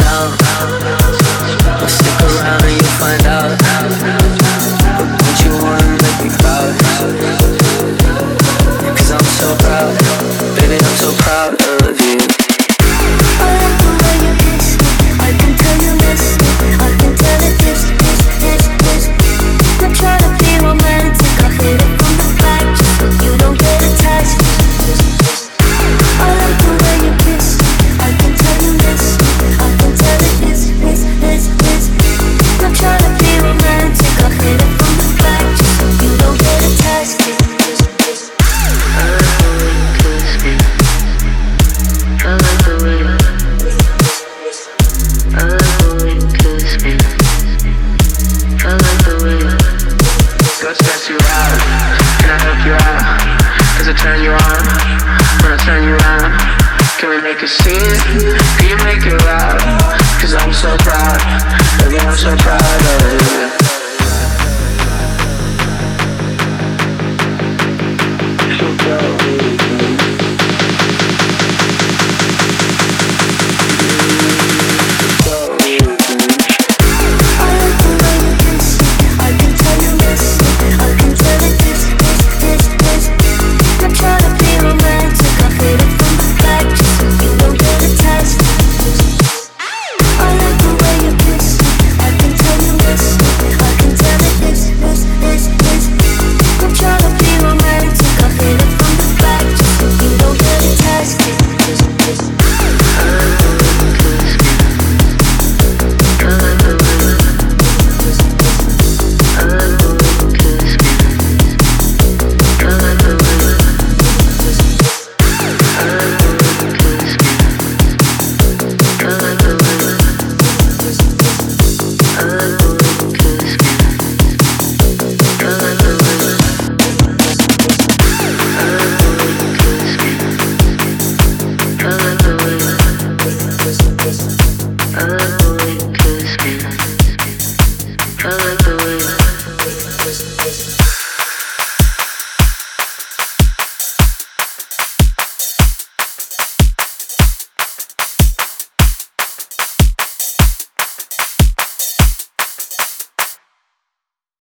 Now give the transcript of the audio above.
down. Well, stick around and you'll find out. Don't you wanna make me proud? Cause I'm so proud, baby, I'm so proud of you. I like the way you kiss me, I can tell you miss me, I can tell it this. I'm trying to be romantic, I hit it from the back just so you don't get attached. I like the way you kiss me, I can tell you miss me, I can tell it this. I'm trying to be romantic, I hit it from the back just so you don't get attached. I like the way you kiss me, I like the way you kiss me, I like the way you. Let's stress you out, can I help you out? Does it turn you on, when I turn you around? Can we make a scene, can you make it loud? Cause I'm so proud, baby, I'm so proud of you.